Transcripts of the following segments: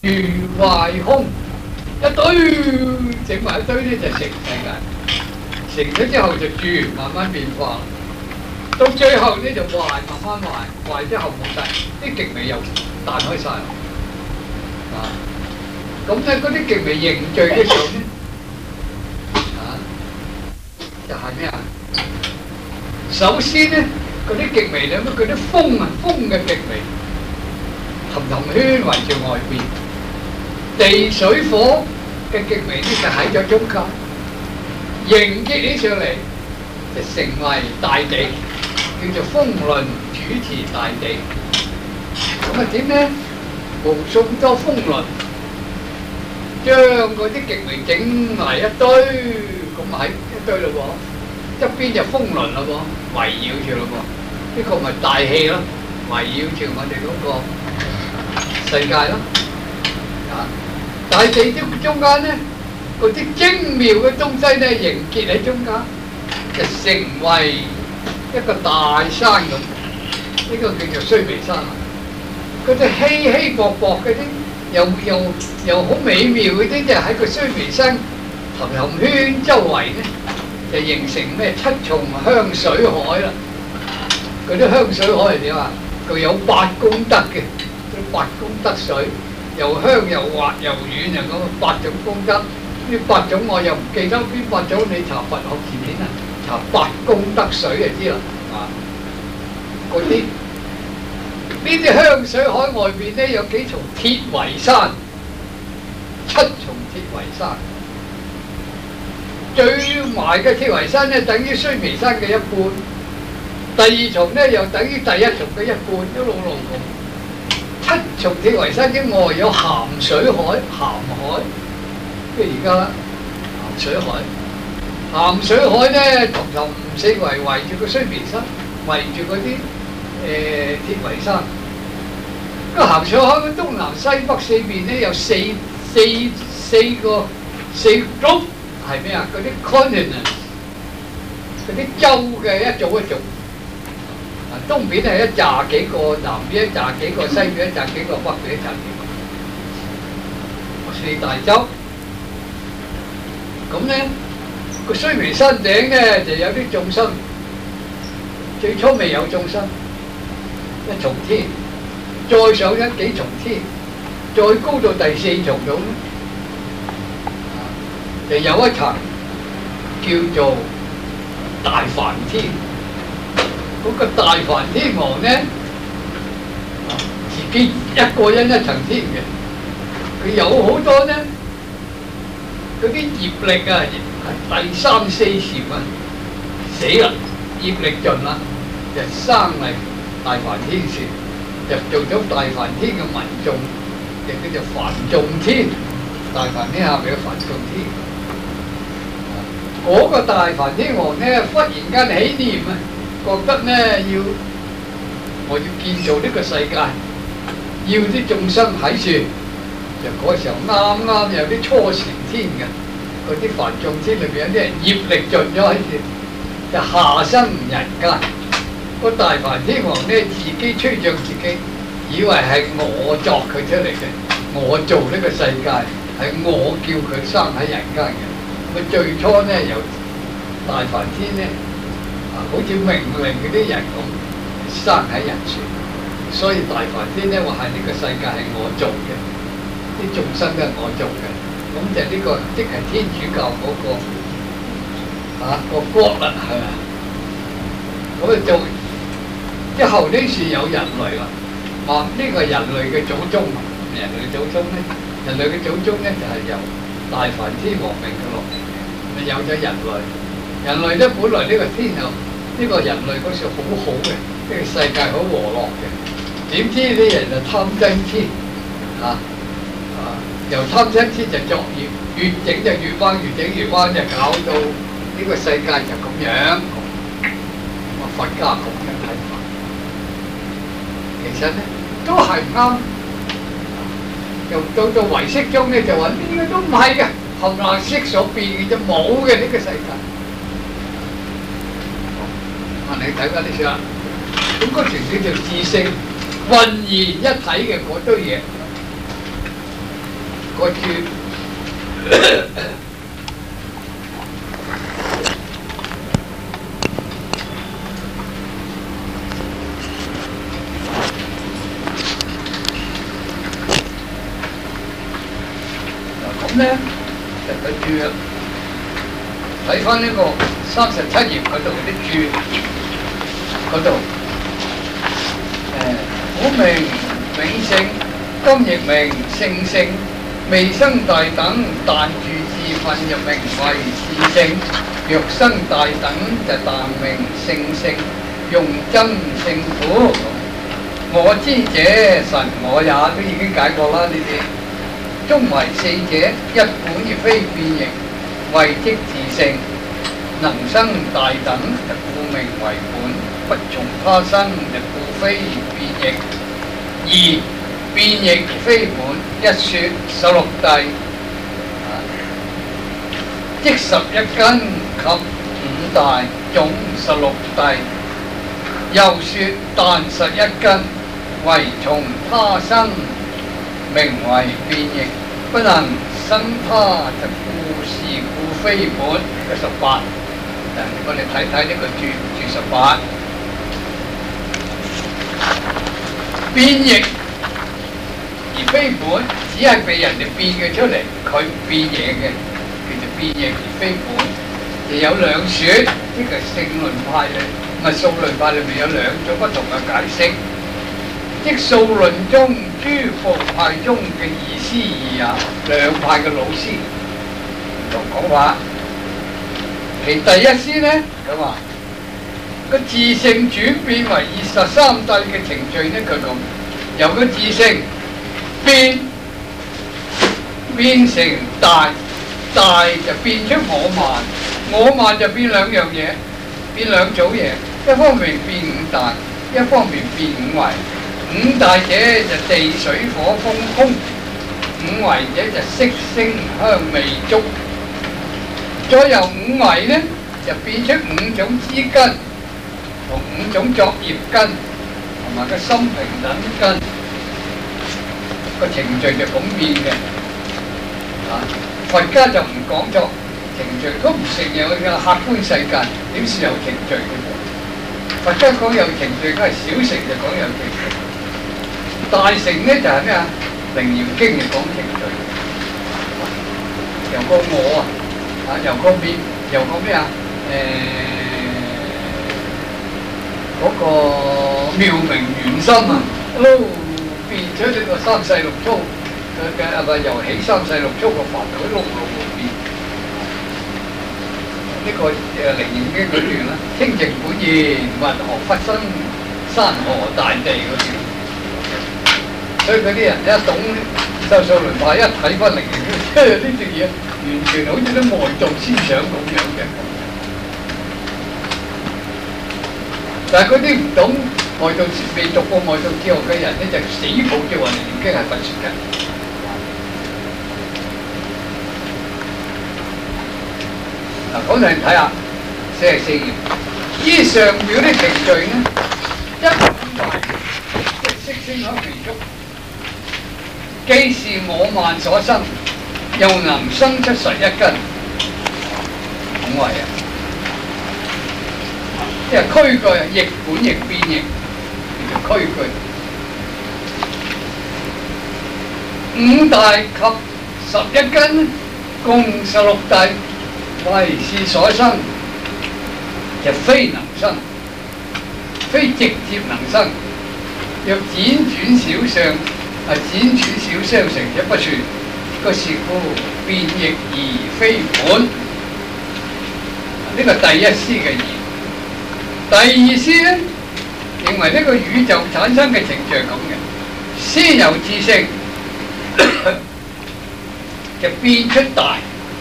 如壞空一堆，整埋一堆咧就成世界。成咗之後就住，慢慢變化。到最後咧就壞，慢慢壞，壞之後冇晒，啲極微又彈開晒。啊，咁咧嗰啲極微凝聚嘅時候咧，就係咩啊？首先咧，嗰啲極微咧，嗰啲風啊，風嘅極微，氹氹圈圍住外邊，地水火嘅極微咧就喺咗中間，凝結起上嚟就成為大地，叫做風輪主持大地。咁啊點咧？無數多風輪將嗰啲極微整埋一堆，咁喺一堆咯喎，一邊就風輪咯喎，圍繞住咯喎，呢個咪大氣咯，圍繞住我哋嗰個世界咯。啊，大地中間咧，嗰啲精妙嘅東西咧凝結喺中間，就成為一個大山咁，呢個叫做須彌山。嗰啲稀稀薄薄嗰啲，又好美妙嗰啲，就喺個須彌山氹氹圈周圍咧，就形成咩七重香水海啦。嗰啲香水海係點啊？佢有8功德嘅，啲8功德水，又香又滑又軟，又咁8種功德。呢8種我又唔記得邊8種，你查佛學字典啊，查8功德水就知啦。啊，嗰啲。呢啲香水海外邊咧有幾重鐵圍山，7重鐵圍山，最埋嘅鐵圍山咧等於須彌山嘅一半，第2重咧又等於第1重嘅一半，一路路咁。7重鐵圍山之外有鹹水海，鹹海，即係而家鹹水海。鹹水海咧氹氹四圍住個須彌山，圍住嗰啲鐵圍山。個鹹水海嘅東南西北4邊咧有四個 group 係咩啊？嗰啲 continent， 嗰啲洲嘅一組一組。啊，東邊係一紮幾個，南邊一紮幾個，西邊一紮幾個，北邊一紮幾個。4大洲。咁咧個須彌山頂咧就有啲眾生，最初未有眾生，一重天。再上幾重天，再高到第4重度咧，就有一層叫做大梵天。嗰個大梵天王咧，自己一個人一層天嘅，佢有好多咧，嗰啲業力啊，第3、4禪啊，死啦，業力盡啦，就生嚟大梵天時。就做咗大梵天嘅民眾，就叫做梵眾天。大梵天下邊嘅梵眾天，嗰個大梵天王咧，忽然間起念啊，覺得咧我要建造呢個世界，要啲眾生喺處。就嗰時候啱有啲初成天嘅，嗰啲梵眾天裏邊有啲人業力盡咗喺處，就下生人間。個大梵天王咧自己吹脹自己，以為係我作佢出嚟嘅，我做呢個世界，係我叫佢生喺人間嘅。咁最初咧由大梵天咧好似命令嗰啲人咁生喺人處，所以大梵天咧話係呢個世界係我做嘅，啲眾生都係我做嘅。咁就呢個即係天主教嗰個個國啦，係咪？咁啊做。之後呢是有人類啦，呢個係人類嘅祖宗。人類嘅祖宗咧，人類嘅祖宗咧就係由大梵天王命落嚟嘅，咪有咗人類。人類咧本來呢個天后，呢個人類嗰時好好嘅，呢個世界好和樂嘅。點知啲人就貪嗔痴，由貪嗔痴就作孽，越整就越彎，越整越彎，就搞到呢個世界就咁樣。佛家咁嘅睇法。其實咧都係唔啱，又到唯識宗咧就話呢個都唔係嘅，後來識所變嘅就冇嘅呢個世界。你睇翻啲書啦，咁嗰條叫做自性混而一體嘅嗰堆嘢， 個住。咁咧就個住啦。睇翻呢個37頁嗰度啲注嗰度，古名永勝，今亦名聖聖，未生大等，但住自分就名為自聖。若生大等就但名聖聖，用真聖苦。我知者神我也，都已經解過啦呢啲。中為四者，一本而非變形，謂即自性。能生大等，就故名為本；不從他生，就故非變形。二變形而非本，一說16諦，即11根及5大總16諦。又說但11根為從他生，名為變形，不能生他，就故是故非本。18，我哋睇睇呢個注18，變形而非本，只係被人哋變嘅出嚟，佢唔變嘢嘅，叫做變形而非本。就有兩說，呢個聖論派咧，咪數論派裏面有兩種不同嘅解釋。即數論中諸部派中嘅二師二也，兩派嘅老師唔同講法。其第一師呢，佢話個自性轉變為23諦嘅程序呢，佢講由個自性變成大，大就變出我慢就變兩樣嘢，變兩組嘢，一方面變5大，一方面變5位。5大者就地水火風空，5位者就色聲香味觸。再由5位呢，就變出5種知根，同5種作業根，同埋個心平等根。個程序就咁變嘅。佛家就唔講作程序，都唔承認佢嘅客觀世界，點算有程序嘅？佛家講有程序，梗係小乘就講有程序。大乘呢就係咩啊？《楞嚴經》就講程序，由個我由個咩啊？嗰個妙明圓心啊，變咗呢個三世六粗嘅由起三世六粗個煩惱一路變。呢個《楞嚴經》嗰段啦，清淨本然，雲何忽生，山河大地嗰段。所以嗰啲人一懂修數論派，一睇翻《楞嚴經》，呢啲嘢完全好似啲外道思想咁樣嘅。但係嗰啲唔懂外道未讀過外道哲學嘅人咧，就死抱住話《楞嚴經》係佛說嘅。嗱，講嚟睇下44頁，依上表的程序呢，一5位即色聲香味觸，既是我慢所生，又能生出11根5位啊！即係區句，亦本亦變形，叫做區句。5大及11根，共16諦，為是所生，就非能生，非直接能生。若輾轉小相，輾轉小相成者不算。個是故變形而非本。呢個第一師嘅言。第二師呢，認為呢個宇宙產生嘅程序係咁嘅：先由自性就變出大，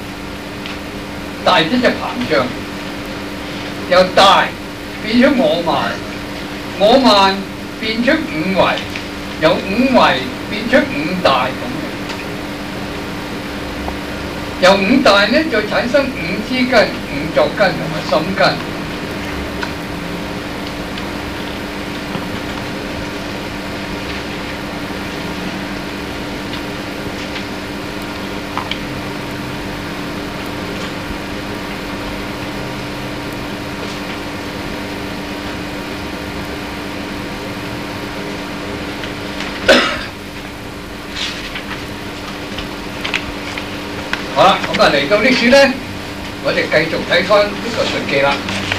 大即係膨脹；由大變出我慢變出5位，由5位變出5大咁。由5大呢，再產生5知根、5作根同埋心根。 好啦，咁啊嚟到呢處咧，我哋繼續睇翻呢個述記啦。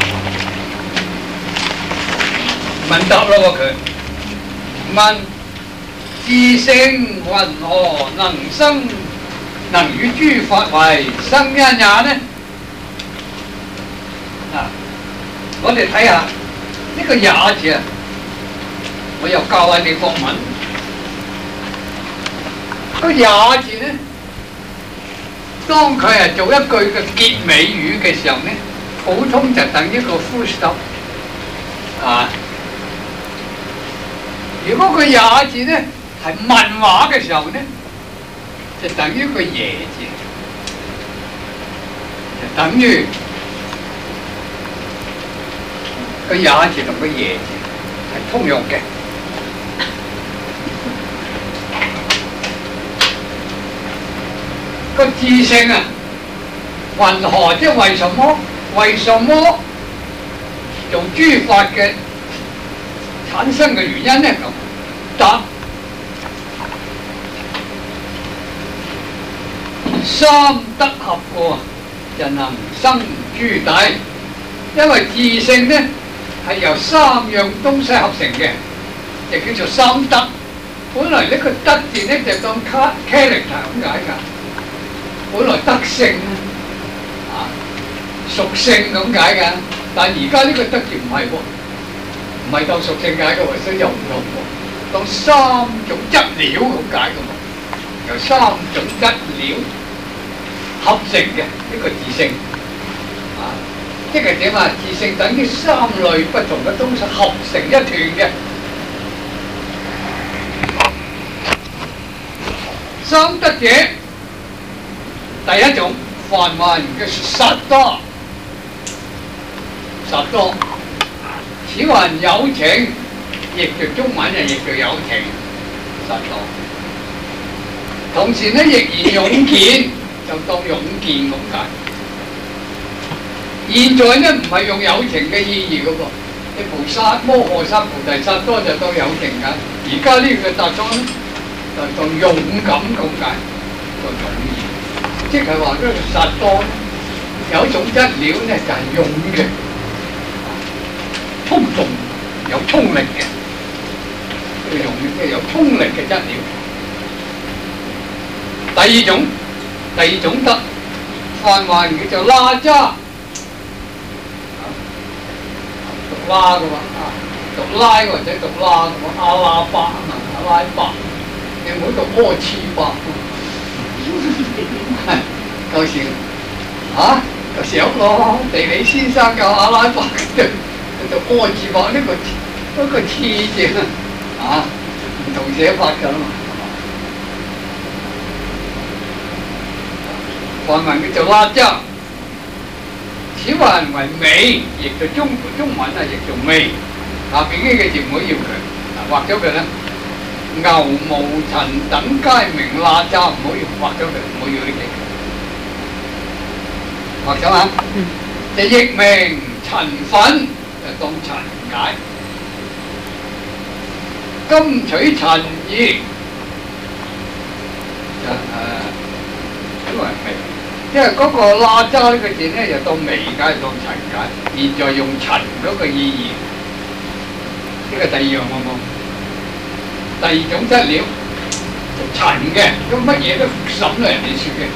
問答咯佢問自性云何能與諸法為生因也呢？我哋睇下呢個也字啊，我又教下你國文。個也字呢，當佢係做一句嘅結尾語嘅時候呢，普通就等於一個 full stop 啊。如果個也字呢係問話嘅時候呢，就等於個耶字，就等於個也字同個耶字係通用嘅。個自性啊，云何即係為什麼？為什麼做諸法嘅產生嘅原因呢？咁答三德合過，就能生諸諦。因為自性呢係由三樣東西合成嘅，就叫做三德。本來呢個德字呢就當 character 咁解㗎。本來德性啊，屬性咁解㗎，但而家呢個德字唔係喎，唔係當屬性解嘅喎，所以又唔同喎，當三種質料咁解嘅喎，由三種質料合成嘅呢個自性啊，即係點啊？自性等於三類不同嘅東西合成一團嘅。三德者，第一種梵文嘅薩多，薩多，此云有情，譯做中文啊，譯做有情，薩多。同時呢，亦言勇健，就當勇健咁解。現在呢，唔係用有情嘅意義嘅噃，你菩薩摩訶薩菩提薩多就當有情㗎。而家呢個薩多呢，就當勇敢咁解，個勇義。即係話呢個薩多有一種質料呢，就係勇嘅、衝動、有衝力嘅，叫勇即係有衝力嘅質料。第二種德，梵文叫做拉扎，讀拉嘅嘛，讀拉或者讀拉嘅嘛，阿拉伯啊嘛，阿拉伯，你唔好讀柯茨伯。舊時舊時有個地理先生教阿拉伯嘅，叫做柯茨伯呢個次字啊，唔同寫法㗎嘛。梵文叫做拉扎，此云為美，譯做中文啊，譯做美。下邊呢個字唔好要佢，畫咗佢啦。牛毛塵等皆名拉扎，唔好要畫咗佢，唔好要呢幾個。畫咗啊，就譯名塵粉，就當塵解。今取塵義，因為微，因為嗰個拉扎呢個字呢，就當微解，當塵解。現在用塵嗰個意義，呢個第二樣好冇？第二種質料塵嘅，咁乜嘢都審到人哋説嘅。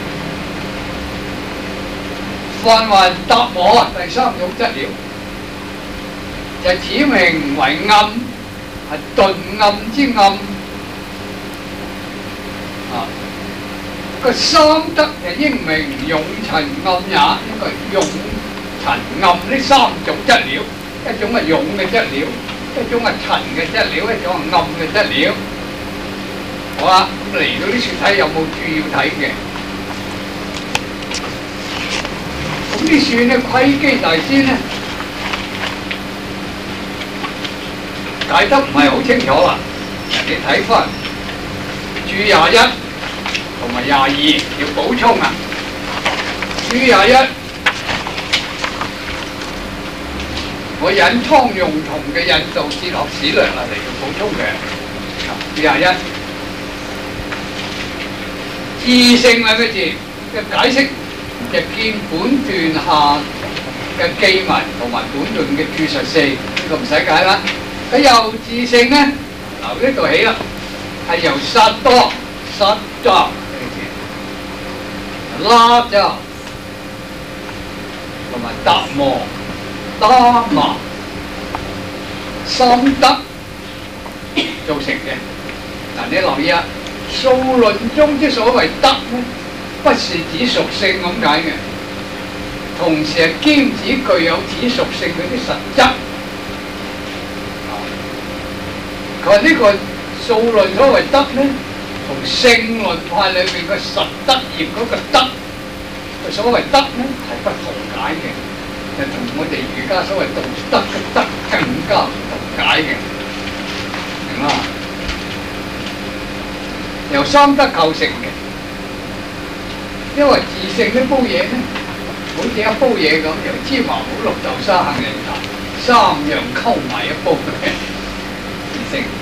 梵文達摩，第三種質料就此名為暗，係頓暗之暗。個三德就英名勇塵暗也，應該係勇塵暗呢三種質料，一種係勇嘅質料。一種係塵嘅質料，一種係暗嘅質料。好啦，咁嚟到呢處睇有冇注要睇嘅？咁呢處呢，窺基大師呢解得唔係好清楚啦。你睇翻注21同埋22要補充啊。注21。我引湯用同嘅印度哲學史略嚟補充嘅。21自性係咩字？ 嘅解釋，就見本段下嘅記文同埋本段嘅注述四，呢個唔使解啦。佢由字性咧，由呢度起啦，係由薩多呢個字，拉咗同埋達摩達麻三德造成嘅。嗱，你留意啊，數論中之所謂德咧，不是指屬性咁解嘅，同時係兼指具有指屬性嗰啲實質。佢話呢個數論所謂德咧，同性論派裏邊嘅實德業嗰個德，佢所謂德咧係不同解嘅，就同我哋儒家所謂道德嘅德更加唔同解嘅，明嘛？由三德構成嘅，因為自性呢煲嘢咧，好似一煲嘢咁，由芝麻糊、綠豆沙、杏仁茶三樣溝埋一煲嘅自性。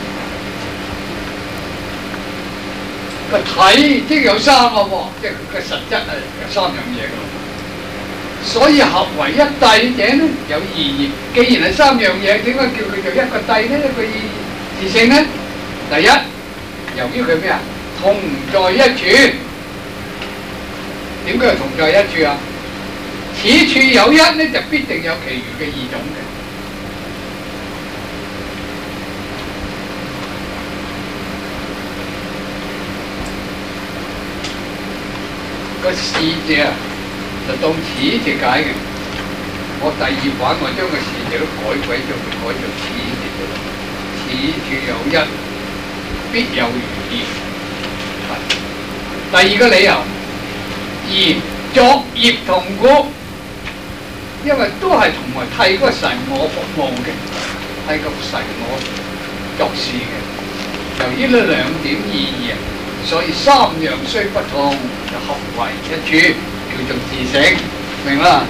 個體即有三個喎，即係佢嘅實質係有三樣嘢嘅，所以合為一諦者咧有二義。既然係三樣嘢，點解叫佢做一個諦呢？一個自性呢？第一，由於佢咩啊？同在一處。點解係同在一處啊？此處有一呢，就必定有其餘嘅二種嘅。個是字啊，就當此字解嘅。我第二版我將個是字都改鬼咗，改做此字。此處有一，必有餘二。第二個理由，而作業同故，因為都係同埋替嗰個神我服務嘅，替個神我作事嘅。由於呢兩點意義啊，所以三樣雖不同，就合為一處，叫做自性，明啦？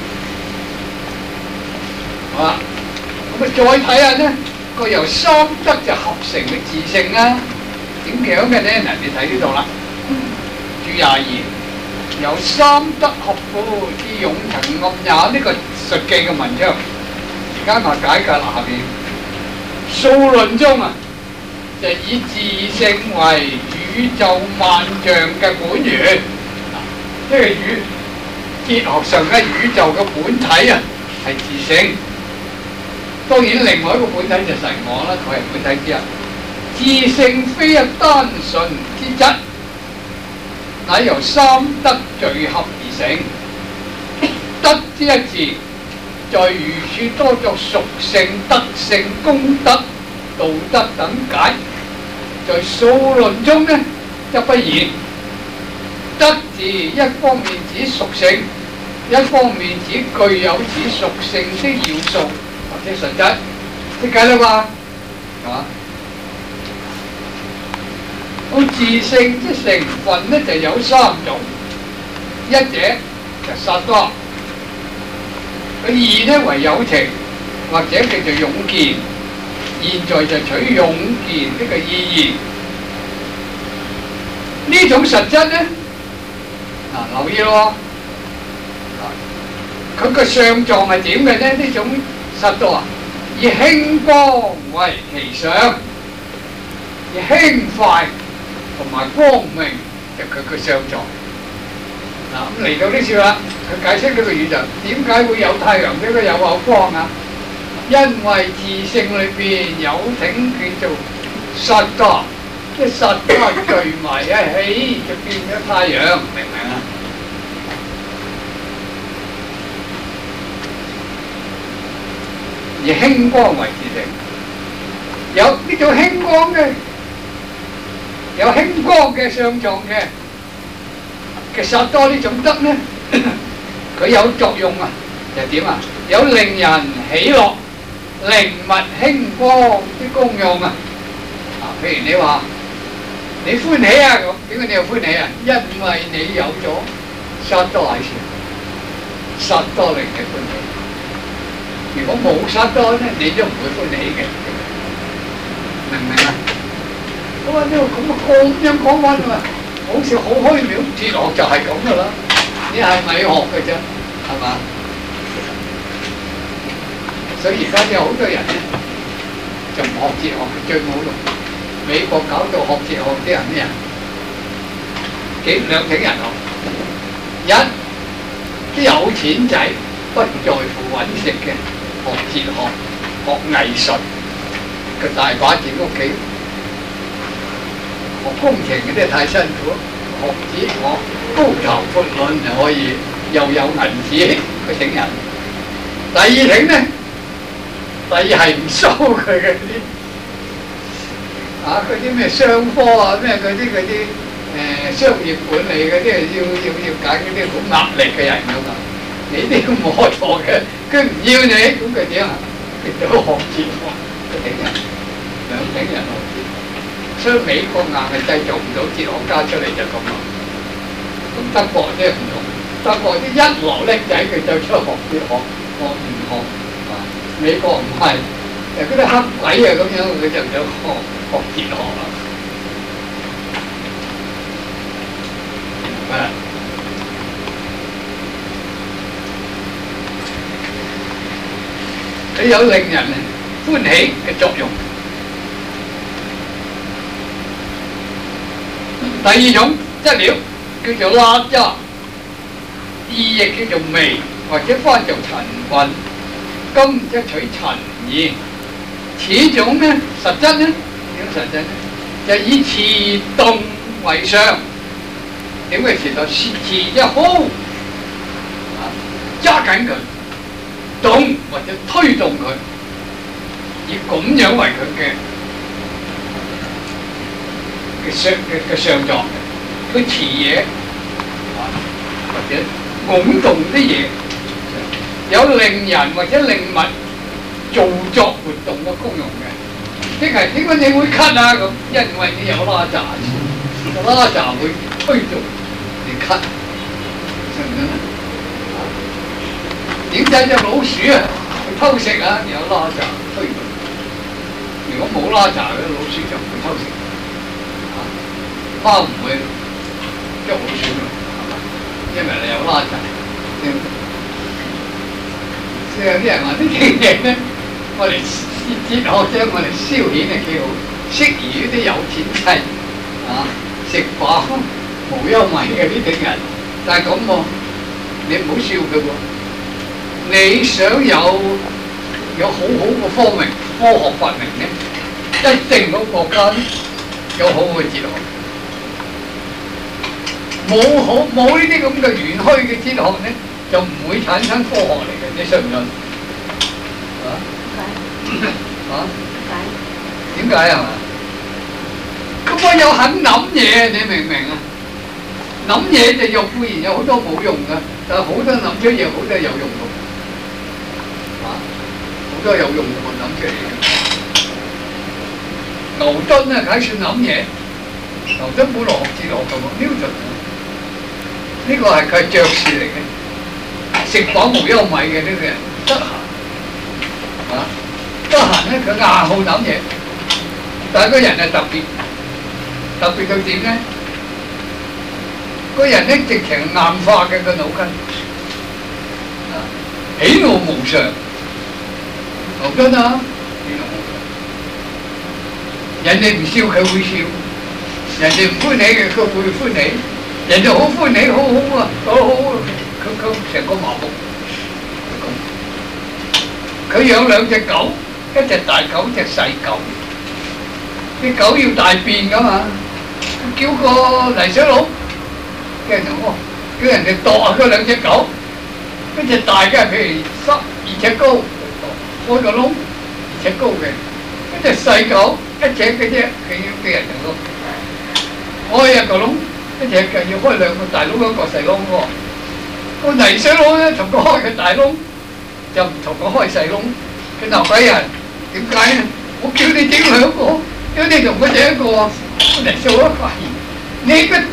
好啦，咁啊再睇下呢個由三德就合成嘅自性啊，點樣嘅呢？嗱，你睇呢度啦，注廿二，由三德合故，之勇陳暗也。呢個述記嘅文章，而家我解解下邊。數論中啊，就以自性為宇宙萬象嘅本源，即係哲學上嘅宇宙嘅本體啊，係自性。當然，另外一個本體就神我啦，佢係本體之一。自性非一單純之質，乃由三德聚合而成。德之一字，在儒處多作屬性、德性、功德、道德等解。在數論中呢，則不然。德字一方面指屬性，一方面指具有此屬性的要素或者實質，識解啦嘛？係嘛？咁自性之成分呢，就有三種，一者就薩多，佢二呢為有情，或者叫做勇健。現在就取勇健呢個意義。呢種實質呢，留意咯，佢個相狀係點嘅呢？呢種薩多啊，以輕光為其相，以輕快同埋光明就佢個相狀。嗱，咁嚟到呢處啦，佢解釋呢個宇宙點解會有太陽，點解有光啊？因為自性裏邊有挺叫做薩多，即係薩多聚埋一起就變咗太陽，明唔明啊？以輕光為自性，有呢種輕光嘅，有輕光嘅相狀嘅薩多呢種德呢，佢有作用啊，就點啊？有令人喜樂、靈物輕光啲功用啊！譬如你話你歡喜啊，咁點解你又歡喜啊？因為你有咗薩多喺處，薩多令你歡喜。如果冇薩多咧，你都唔會歡喜嘅，明唔明啊？咁啊，呢個咁樣講法啊嘛， 好似好虛渺，哲學就係咁噶啦，你係咪學嘅啫，係嘛？所以而家有好多人咧就唔學哲學，最冇用。美國搞到學哲學啲人咩人？兩種人學，一啲有錢仔不在乎揾食嘅，學哲學、學藝術，佢大把錢屋企。學工程嗰啲太辛苦，學哲學高談闊論就可以又有銀紙佢請人。第二種咧，第二係唔收佢嘅啲，嗰啲咩商科啊，咩嗰啲商業管理嗰啲要揀嗰啲好壓力嘅人㗎嘛。你啲都冇學錯嘅，佢唔要你，咁佢點啊？佢就學哲學，佢請人，兩請人學哲學。所以美國硬係製造唔到哲學家出嚟就咁咯。咁德國即係唔同，德國啲一流叻仔佢就出去學哲學，學唔學啊？美國唔係，嗰啲黑鬼啊咁樣，佢就想學哲學啦。佢有令人歡喜嘅作用。第二種質料叫做辣渣，意譯叫做味，或者翻做陳分。今即取陳義。此種咧實質咧點實質咧？就以持動為上。點解持動？持一 hold 揸緊佢，動或者推動佢，以咁樣為佢嘅上作，佢持嘢或者拱動啲嘢，有令人或者令物做作活動嘅功用嘅。即係點解你會咳啊咁？因為你有拉雜，拉雜會推動你咳，明唔明啊？點解隻老鼠啊去偷食啊？有拉雜推動。如果冇拉雜嘅老鼠就唔會偷食。貓唔會捉老鼠㗎，係嘛？因為你有拉雜。所以有啲人話呢啲嘢咧，我哋哲學將我哋消遣係幾好，適宜啲有錢仔食飽無憂米嘅呢啲人。但係咁喎，你唔好笑佢喎。你想有好好嘅科學發明咧，一定個國家有好嘅哲學。冇呢啲咁嘅玄虛嘅哲學咧，就唔會產生科學嚟嘅，你信唔信？點解啊？咁我有肯諗嘢，你明唔明啊？諗嘢就又固然有好多冇用嘅，但係好多諗出嘢，好多有用嘅。好多有用嘅我諗出嚟嘅。牛頓啊，梗算諗嘢。牛頓本來學哲學嘅喎，Newton。呢個係佢爵士嚟嘅，食飽無憂米嘅呢個人，得閒，得閒咧佢硬好諗嘢，但係個人係特別到點咧？個人咧直情硬化嘅個腦筋，喜怒無常，牛頓啊，喜怒無常，人哋唔笑佢會笑，人哋唔歡喜嘅佢會歡喜。人哋好歡喜，好好啊，好，佢成個麻木。佢養兩隻狗，一隻大狗，一隻細狗。啲狗要大便㗎嘛，叫個泥水佬，叫人哋度下嗰兩隻狗，一隻大嘅譬如2尺高，開個窿2尺高嘅，一隻細狗1尺嘅啫，佢要叫人哋度開一個窿。一隻腳要開2個大窿，一個細窿喎。個泥水佬咧同佢開個大窿，就唔同佢開細窿。佢鬧鬼人，點解咧？我叫你整2個，叫你同我整1個。個泥水佬發現你個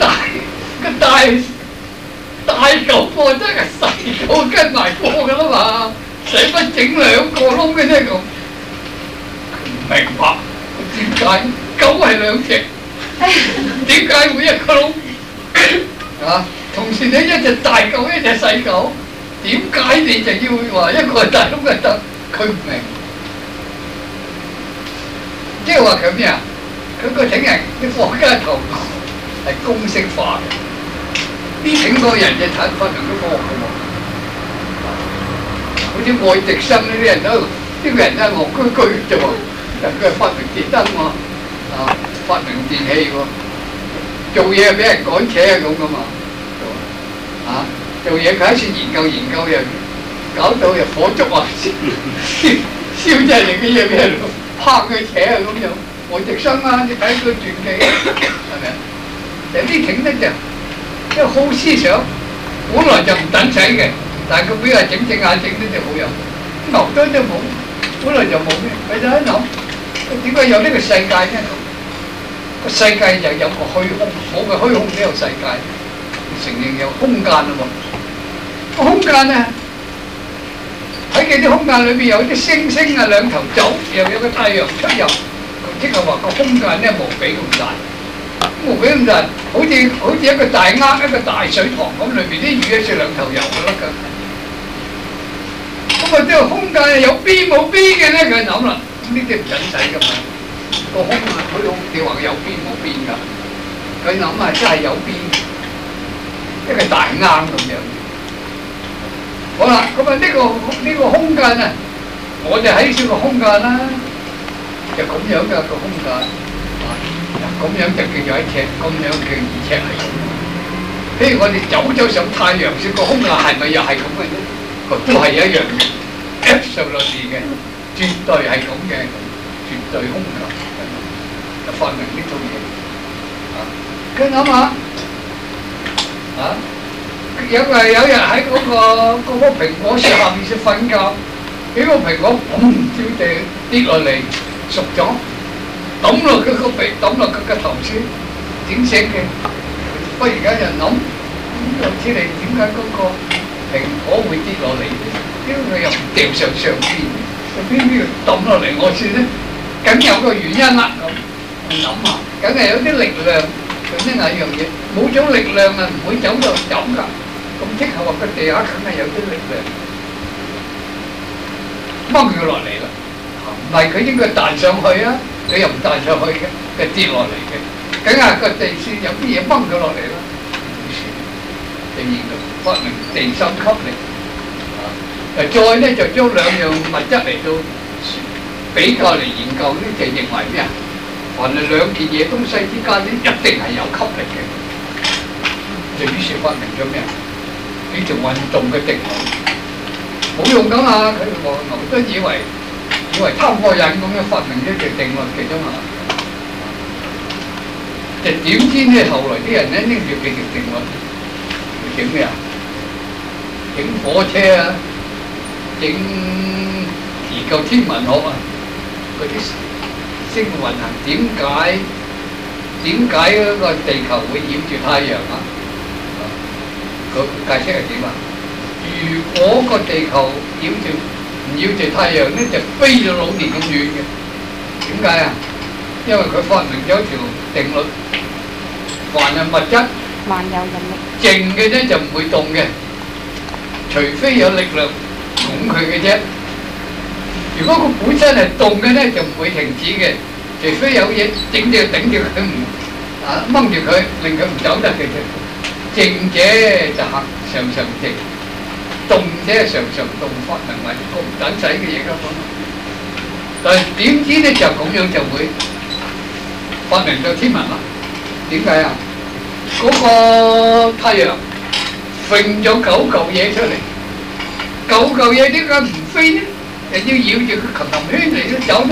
大狗貨真係細狗跟埋過㗎啦嘛，使乜整2個窿嘅啫咁？佢唔明白點解狗係2隻，點解會1個窿？ 啊，同時你一隻大狗一隻細狗，點解你就要話一個係大碌係得？佢唔明，即係話佢咩啊？佢個請人啲國家頭係公式化嘅，啲請個人嘅產發明都科學嘅喎。好似愛迪生呢啲人都，呢個人都係戇居居啫喎，人佢係發明電燈喎，啊發明電器喎，做嘢俾人趕扯咁噶嘛，啊做嘢佢喺處研究又搞到又火燭啊，燒真係嘅嘢俾人拍佢扯啊咁樣。愛迪生啊，你睇佢傳記係咪啊？有啲請咧就好思想，本來就唔等使嘅。但係佢俾人整下整呢就好有，牛堆都冇，本來就冇嘅。佢就喺諗，點解有呢個世界咧？個世界就有個虛空，冇個虛空都有世界，承認有空間啊嘛。個空間啊，喺佢啲空間裏邊有啲星星啊兩頭走，又有個太陽出入，即係話個空間咧無比咁大。無比咁大，好似一個大罌一個大水塘咁，裏邊啲魚喺處兩頭游就得㗎。咁啊，呢個空間有邊冇邊嘅咧？佢諗啦，呢啲唔使㗎嘛。個空啊，佢你話有邊冇邊㗎？佢諗啊，真係有邊，一個大罌咁樣。好啦，咁啊呢個空間啊，我哋喺少個空間啦，就咁樣嘅個空間。咁樣就叫做一尺，咁樣叫2尺係咁。譬如我哋走咗上太陽上個空間，係咪又係咁嘅啫？都係一樣嘅 ，absolutely 嘅，絕對係咁嘅，絕對空間。就發明呢種嘢。佢諗下，有日喺嗰個蘋果樹下面瞓覺，幾個蘋果嘣掉地跌落嚟，熟咗。抌落佢個鼻，抌落佢個頭先，點醒嘅？忽然間就諗，又知你點解嗰個蘋果會跌落嚟咧？點解佢又唔掉上邊，就偏偏要抌落嚟我算咧？梗有個原因啦。咁諗下，梗係有啲力量，佢呢係一樣嘢，冇咗力量啊，唔會走㗎。咁即係話個地下梗係有啲力量，掹佢落嚟啦。唔係佢應該彈上去啊！佢又唔彈上去嘅，佢跌落嚟嘅，梗係個地線有啲嘢掹咗落嚟啦。於是就研究發明地心吸力。再咧就將兩樣物質嚟到比較嚟研究咧，就認為咩啊？凡係兩件嘢東西之間咧，一定係有吸力嘅。就於是發明咗咩啊？叫做運動嘅定律。冇用㗎嘛，佢牛頓以為貪過癮咁樣發明一條定律嘅啫嘛，就點知咧後來啲人咧拎住佢條定律，整咩啊？整火車啊，整研究天文學啊，嗰啲星運行點解嗰個地球會繞住太陽啊？個解釋係點啊？如果個地球唔要住太陽咧，就飛咗老年咁遠嘅。點解啊？因為佢發明咗條定律，凡係物質，萬有引力，靜嘅咧就唔會動嘅，除非有力量拱佢嘅啫。如果佢本身係動嘅咧，就唔會停止嘅，除非有嘢頂住佢唔掹住佢，令佢唔走得嘅啫。靜者就常靜。動者常動，發明埋個唔等使嘅嘢㗎嘛。但係點知咧就咁樣就會發明咗天文啦。點解啊？嗰個太陽揈咗9嚿嘢出嚟，9嚿嘢點解唔飛呢？又要繞住個琴圈嚟到走呢？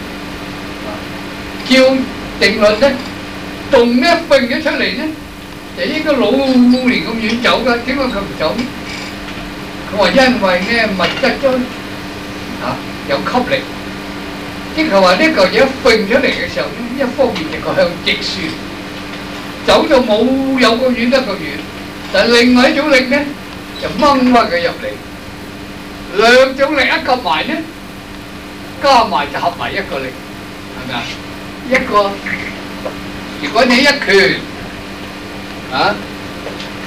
照定律咧，動一揈咗出嚟咧，就應該老年咁遠走㗎，點解佢唔走呢？佢話因為咧物質都有吸力，即係話呢嚿嘢揈出嚟嘅時候咧，一方面就個向直線，走到冇有個遠得個遠，但係另外一種力咧就掹翻佢入嚟，兩種力一夾埋咧，加埋就合埋一個力，係咪啊？一個如果你一拳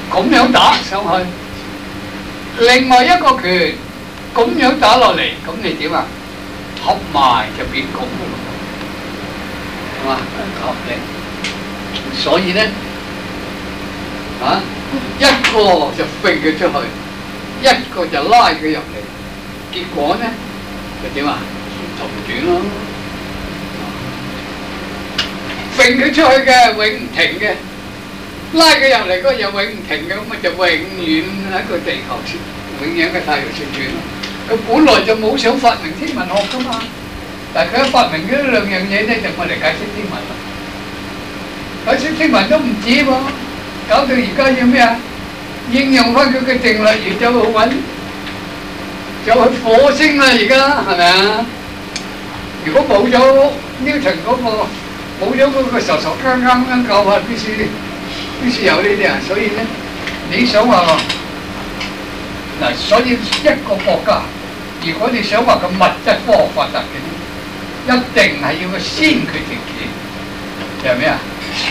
咁樣打上去，另外一個拳咁樣打落嚟，咁你點啊？合埋就變咁嘅咯，係嘛？合理。所以咧，一個就揈佢出去，一個就拉佢入嚟，結果咧就點啊？就唔轉咯。揈佢出去嘅永唔停嘅，拉佢入嚟嗰個又永唔停嘅，咁咪就永遠喺個地球轉，永遠喺太陽轉轉咯。佢本來就冇想發明天文學噶嘛，但係佢一發明咗兩樣嘢咧，就我嚟解釋天文啦。解釋天文都唔止喎，搞到而家要咩啊？應用翻佢嘅定律，而走去揾，走去火星啦！而家係咪啊？如果冇咗 Newton 嗰個，冇咗嗰個傻傻更更教法，必須有呢啲啊！所以咧，你想話嗱，所以一個國家，如果你想話個物質科學發達嘅，一定係要個先決條件，就係咩啊？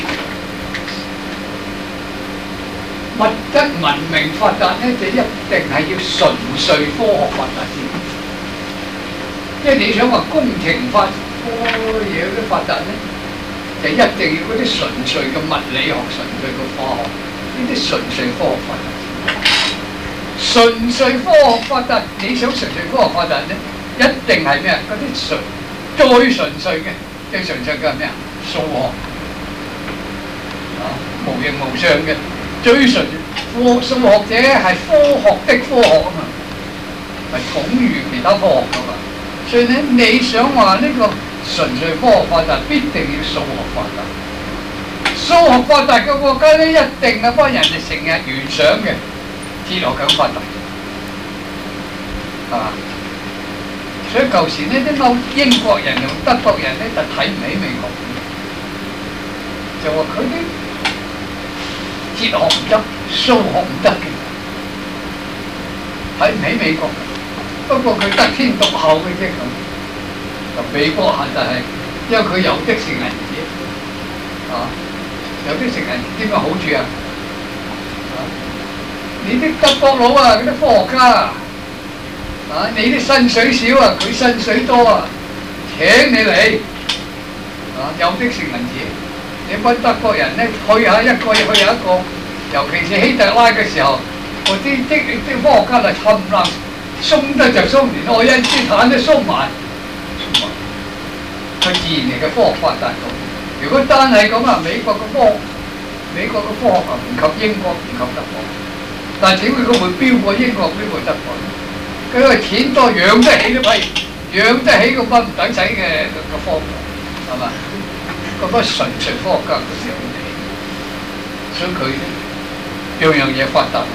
物質文明發達咧，就一定係要純粹科學發達先。即係你想話工程發嘢都發達咧，就一定要嗰啲純粹嘅物理學、純粹嘅科學，呢啲純粹科學發達。純粹科學發達，你想純粹科學發達咧，一定係咩啊？嗰啲最純粹嘅，最純粹嘅係咩啊？數學無形無相嘅。最純數學者係科學的科學啊嘛，係統御其他科學噶嘛。所以咧，你想話呢個純粹科學發達，必定要數學發達。數學發達嘅國家咧，一定係幫人哋成日聯想嘅，哲學咁發達，係嘛？所以舊時呢啲英國人同德國人咧就睇唔起美國，就話佢啲哲學唔得，數學唔得嘅，睇唔起美國。不過佢得天獨厚嘅啫咁。就美國就係因為佢有的是銀紙，有的是銀紙點個好處啊？你啲德國佬啊，嗰啲科學家你啲薪水少啊，佢薪水多啊，請你嚟有的是銀紙。你班德國人咧，去下一個，去下一個，尤其是希特拉嘅時候，嗰啲科學家就冚唪唥鬆得就鬆，連愛因斯坦都鬆埋，佢自然嚟嘅科學發達到。如果單係咁啊，美國嘅科學啊唔及英國，唔及德國，但係點解佢會飆過英國、飆過德國？佢因為錢多，養得起都批，養得起個筆唔等使嘅個科學，係嘛？嗰個純粹科學家嗰時候嚟，所以佢樣樣嘢發達。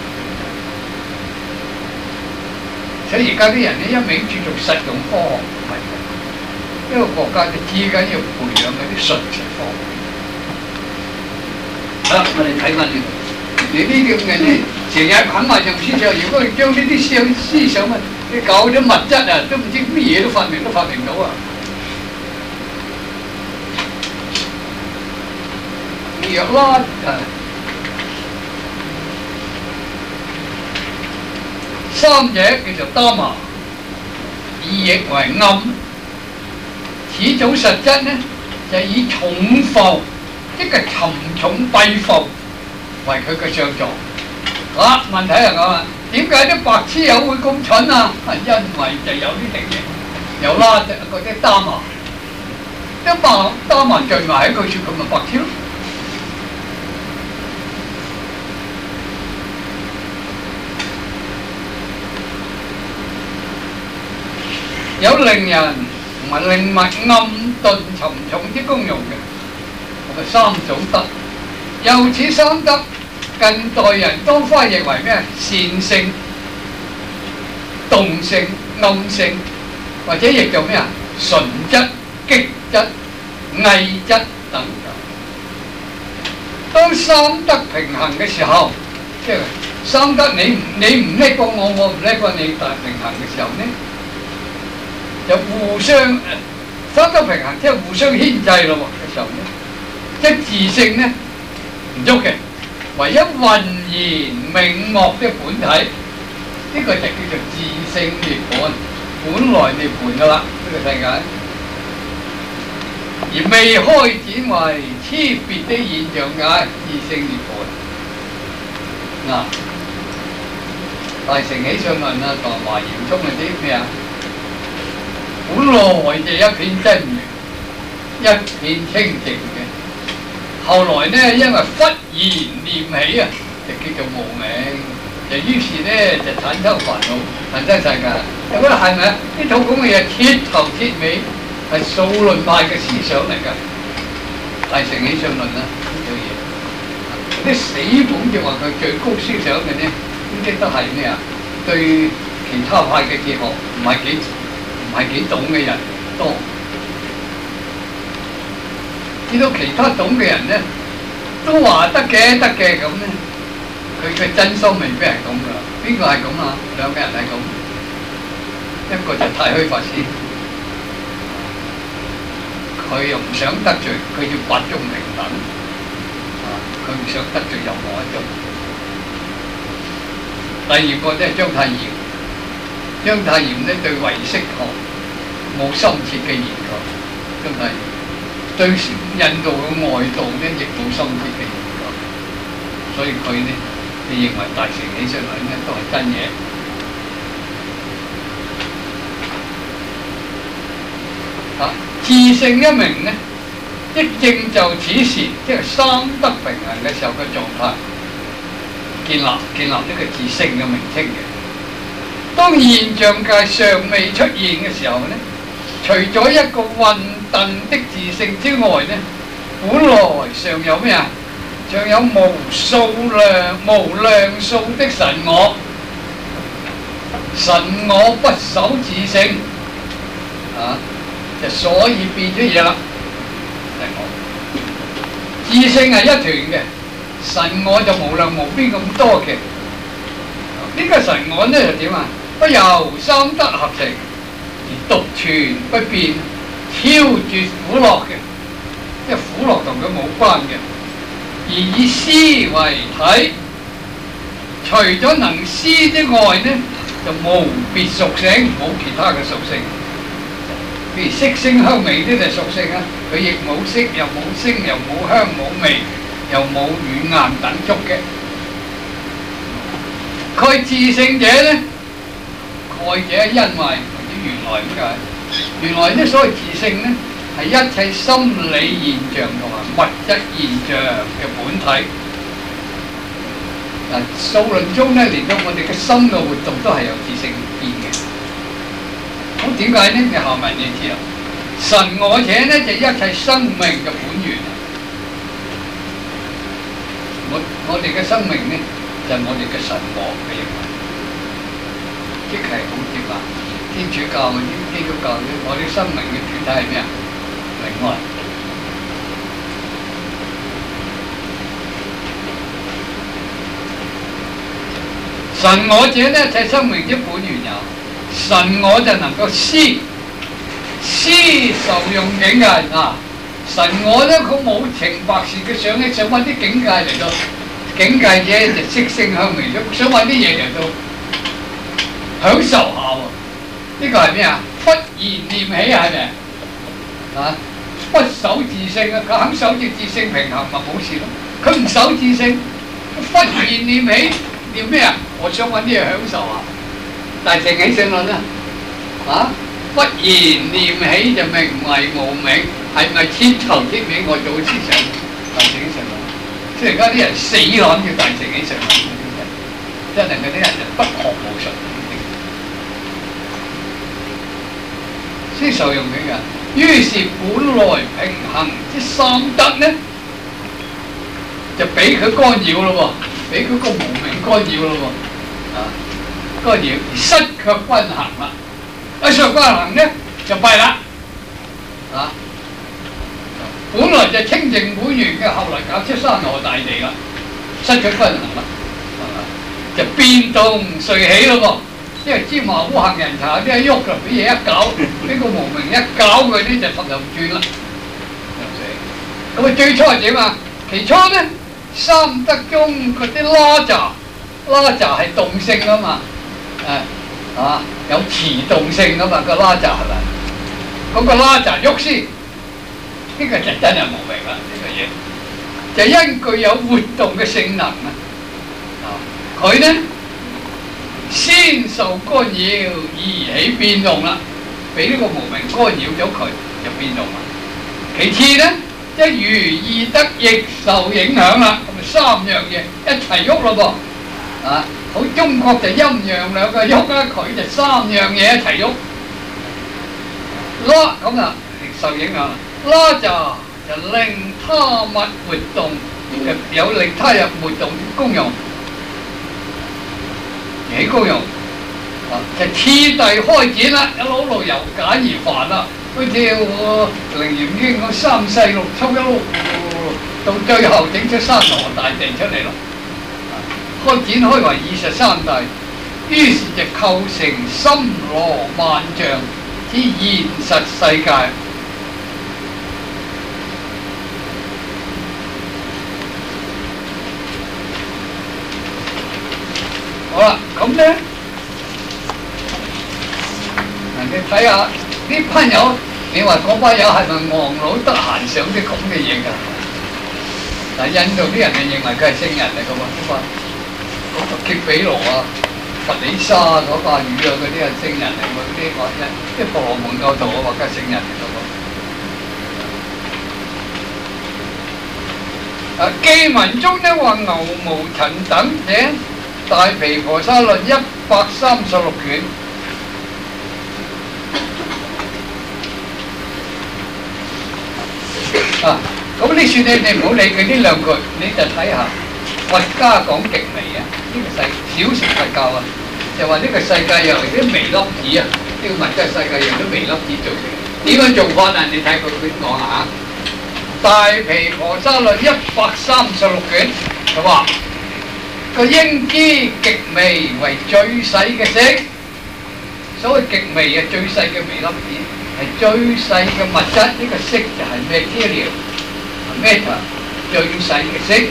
所以而家啲人咧一味注重實用科學，唔係嘅。一個國家就至緊要培養嗰啲純粹科學。好啦，我哋睇翻呢度，你呢啲咁嘅咧，成日啃埋就思想。如果你將呢啲思想啊，你搞咗物質啊，都唔知乜嘢都發明到啊！藥啦三者叫做伽馬，意譯為暗。此種實質呢，就以重浮，即係沉重蔽浮為佢嘅上座。問題係咁啊，點解啲白痴友會咁蠢啊？因為就有呢啲嘢，有啦嗰啲伽馬，啲伽馬聚埋喺佢處，佢咪白痴咯。有令人同埋令物暗頓沉重之功用嘅，咁啊三種德。由此三德，近代人都翻譯為咩？善性、動性、暗性，或者譯做咩啊？純質、激質、偽質等等。當三德平衡嘅時候，即係三德你唔叻過我，我唔叻過你，但係平衡嘅時候呢？就互相三德平衡，即係互相牽制咯喎嘅時候咧，即係自性咧唔喐嘅， 唯一渾然明目的本體，呢個就叫做自性涅槃，本來涅槃噶啦，呢個世界，而未開展為差別的現象界，自性涅槃。嗱，大乘起信論啊，同華嚴宗嗰啲咩啊？本來就一片真如，一片清淨嘅。後來呢，因為忽然念起啊，就叫做無明，就於是呢，就產生煩惱，產生世界。咁啊係咪啊？呢套咁嘅嘢徹頭徹尾係數論派嘅思想嚟㗎，大乘起信論啦呢套嘢。啲死本就話佢最高思想嘅呢，呢啲都係咩啊？對其他派嘅哲學唔係幾懂嘅人多。見到其他懂嘅人呢，都話得嘅咁呢，佢嘅真心未必係咁噶。邊個係咁啊？兩個人係咁，一個就太虛法師，佢又唔想得罪，佢要八宗平等，佢唔想得罪任何一宗。第二個咧係章太炎，章太炎呢對唯識學冇深切嘅研究，章太炎。對印度嘅外道呢，亦冇深切嘅研究，所以佢呢，你認為大乘起信論呢都係真嘢。自性一明呢，一正就此時，即係三德平衡嘅時候嘅狀態，建立呢個自性嘅名稱嘅。當現象界尚未出現嘅時候呢，除咗一個混沌的自性之外呢，本來尚有咩啊？尚有無量數的神我，神我不守自性，就所以變咗嘢啦。神我自性係一團嘅，神我就無量無邊咁多嘅。呢個神我呢就點啊？不由三德合成，而獨存不變，超絕苦樂嘅，即係苦樂同佢冇關嘅，而以思為體。除咗能思之外呢，就無別屬性，冇其他嘅屬性。譬如色聲香味呢就屬性啊，佢亦冇色，又冇聲，又冇香，冇味，又冇軟硬等觸嘅。蓋自性者呢？蓋者因為或者原來咁解，原來呢所謂自性呢，係一切心理現象同埋物質現象嘅本體。嗱，數論中呢，連到我哋嘅心嘅活動都係由自性變嘅。咁點解呢？你下文你知啦。神我者呢，就一切生命嘅本源。我哋嘅生命呢，就係我哋嘅神我嘅認為。即係好接納天主教嗰啲、基督教嗰啲，我哋生命嘅主體係咩啊？靈愛。神我者呢，就係生命之本源有。神我就能夠思受用境界啊！神我呢，佢冇情白事，佢想揾啲境界嚟到，境界者就色聲香味觸，想揾啲嘢嚟到。享受下喎，呢個係咩啊？忽然念起係咪啊？不守自性啊！佢肯守住自性平衡咪冇事咯。佢唔守自性，忽然念起，念咩啊？我想揾啲嘢享受下。大乘起信論啊！忽然念起就名為無明，係咪徹頭徹尾我做思想？大乘起信論，即係而家啲人死諗住大乘起信論嗰啲人，真係嗰啲人就不學無術。先受用境嘅，於是本來平衡之三德呢，就俾佢干擾咯喎，俾佢個無明干擾咯喎，干擾而失卻均衡啦。一失卻均衡呢，就弊啦，本來就清淨本源嘅，後來搞出山河大地啦，失卻均衡啦，就變動遂起咯喎。即係芝麻糊行人茶啲一喐就俾嘢一搞，呢個無明一搞佢呢就頭又轉啦，咁啊最初係點啊？其初呢， 三德中嗰啲拉雜係動性啊嘛，有持動性啊嘛，個拉雜係咪？嗰個拉雜喐先，呢個就真係無明啦，呢個嘢就因具有活動嘅性能啊，佢呢先受干擾而起變動啦，俾呢個無明干擾咗佢就變動啦。其次呢，一如二德亦受影響啦，咁咪三樣嘢一齊喐咯噃，好中國就陰陽兩個喐啦，佢就三樣嘢一齊喐，拉咁啊受影響啦，拉就令他物活動，有令他日活動功用，起功用，就次第開展啦，一路由簡而繁啦。好似我《楞嚴經》講三世六抽一路到最後整出山河大地出嚟咯，開展開為23大，於是就構成森羅萬象之現實世界。好啦，咁咧，你睇下。呢班友，你話嗰班友係咪戇佬得閒想啲咁嘅嘢㗎？但印度啲人就認為佢係聖人嚟㗎喎，嗰個揭比羅啊、佛里沙嗰個魚啊嗰啲係聖人嚟㗎，嗰啲話啲婆羅門教徒啊話佢係聖人嚟㗎喎。記文中呢話牛毛塵等嘅大毗婆沙論136卷。咁呢算你唔好理佢呢兩句，你就睇下佛家講極微啊，呢個小乘佛教啊，就話呢個世界由啲微粒子啊，呢個物質世界由啲微粒子造成，點樣做法啊？你睇佢點講啊？大毗婆沙論136卷，佢話個應知極微為最細嘅色，所謂極微啊，最細嘅微粒子。係最細嘅物質，呢個色就係 material，matter 最細嘅色。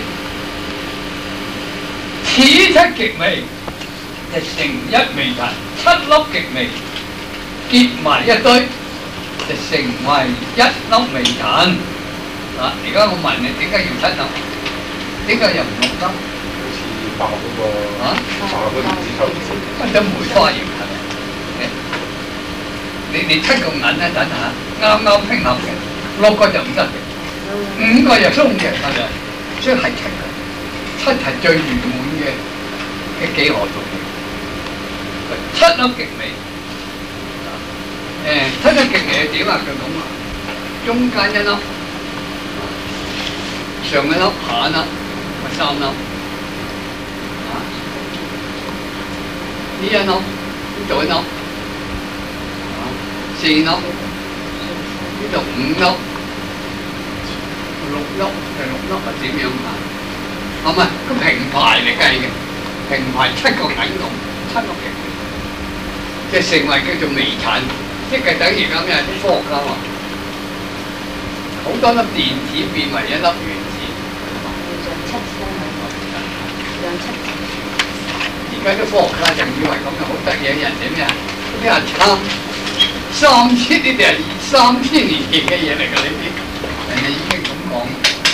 此七極微就成一微塵，7粒極微結埋一堆就成為一粒微塵。而家我問你點解要7粒？點解又唔6粒？好似爆嗰個爆嗰啲紙抽分咗梅花形係咪？你7個銀咧，等下啱拼合嘅，6個就唔得嘅，5個就鬆嘅，係咪？所以係7個，7係最圓滿嘅幾何數嘅，7粒極微。7粒極微係點啊？佢講話中間一粒，上一粒，下一粒，咪3粒。呢一粒，呢度一粒。4粒，呢度5粒，6粒係6粒係點樣啊？唔係個平排嚟計嘅，平排7個銀龍，7粒極微，就成為叫做微塵，即係等於咁樣啲科學家話，好多粒電子變為一粒原子。而家啲科學家就以為咁樣好得意，人哋咩啊？啲人參。3000呢啲係3000年前嘅嘢嚟㗎，呢啲人哋已經咁講。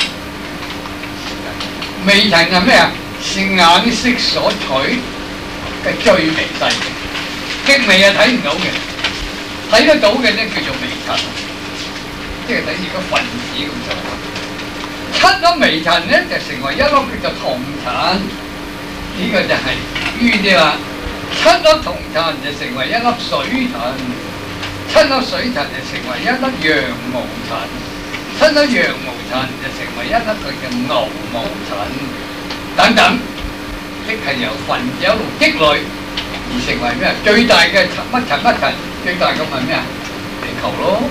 微塵係咩啊？是眼色所取嘅最微細嘅，極微係睇唔到嘅，睇得到嘅咧叫做微塵，即係等於個分子咁就。7粒微塵咧就成為一粒叫做銅塵，呢個就係於啲話7粒銅塵就成為一粒水塵。7粒水塵就成為一粒羊毛塵，7粒羊毛塵就成為一粒佢嘅牛毛塵，等等，即係由分子一路積累而成為咩啊？最大嘅乜塵，最大嘅係咩啊？地球咯，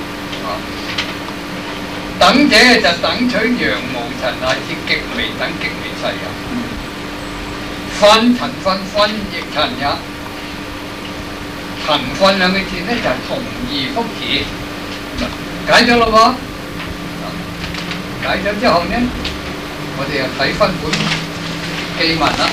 等者就等取羊毛塵乃至極微等極微細嘅，分塵分亦塵也。塵分兩個字咧就係同義複詞，解咗咯喎，解咗之後呢， 我哋又睇翻本記文啦。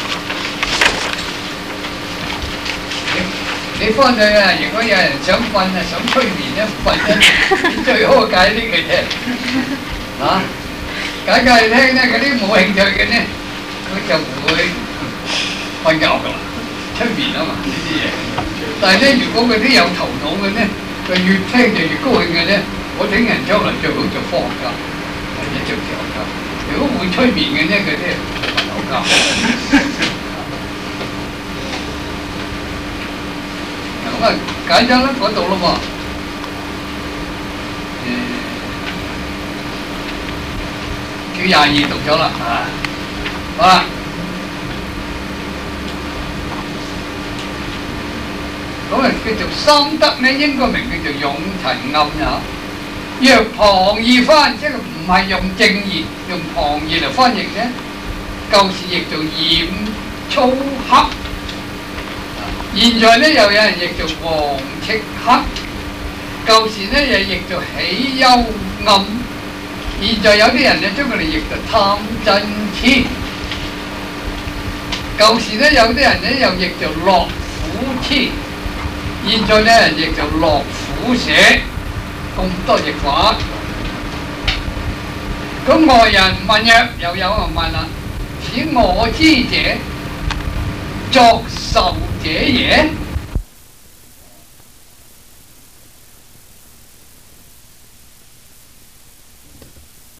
你翻去啊，如果有人想瞓啊，想催眠咧，瞓咧，最好解呢嘅啫。嚇，解你聽咧，嗰啲冇興趣嘅咧，佢就唔會瞓覺噶啦，催眠啊嘛呢啲嘢。但係咧，如果嗰啲有頭腦嘅咧，佢越聽就越高興嘅咧，我請人將來最好就科學家，或者做哲學家。如果會催眠嘅咧，佢啲瞓好覺。咁啊，解咗啦，嗰度咯喎。叫22讀咗啦，好啦。咁啊，叫做三德咧，應該名叫做勇陳暗也。若旁義翻，即係唔係用正義，用旁義嚟翻譯啫。舊時譯做嚴粗黑，現在咧又有人譯做黃赤黑。舊時咧又譯做喜幽暗，現在有啲人咧將佢哋譯做貪真痴。舊時咧有啲人咧又譯做樂苦痴。現在咧亦就樂苦寫，咁多譯法。咁外人問曰，又有人問啦：此我知者，作受者也？